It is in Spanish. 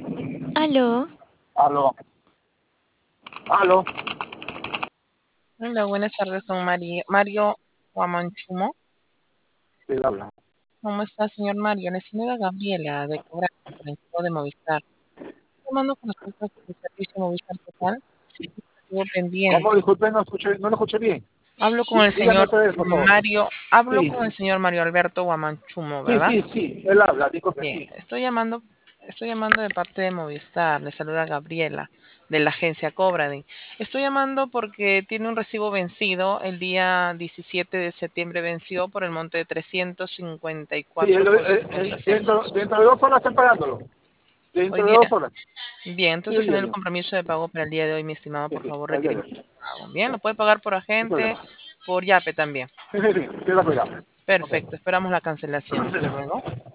Aló, Aló, aló, Hola, buenas tardes, don Mario Guamanchumo. él habla. ¿Cómo está, señor Mario? La señora Gabriela, de Cobranza, de Movistar. Estoy llamando con respecto a su servicio Movistar Total. Estuvo ¿Cómo? pendiente. Disculpe, no lo escuché bien. Hablo con el Dígame señor otra vez, por favor. Hablo Sí, con el señor Mario Alberto Guamanchumo, sí, ¿verdad? sí, sí, él habla, disculpe, Bien, sí. estoy llamando de parte de Movistar. Le saluda Gabriela, de la agencia Cobradi. Estoy llamando porque tiene un recibo vencido. El día 17 de septiembre venció por el monte de Sí, 354,50 centavos. dentro de 2 horas están pagándolo. Hoy Dentro de día, 2 horas. bien, Sí, entonces el en día el de hoy. compromiso de pago para el día de hoy, mi estimado, Sí, por sí, favor, el día de requerimos hoy. el pago. Bien, lo puede pagar por No hay agente, problema. por Yape también. Sí, sí, sí, queda cuidado. Ok. Perfecto, esperamos la cancelación. Hasta luego.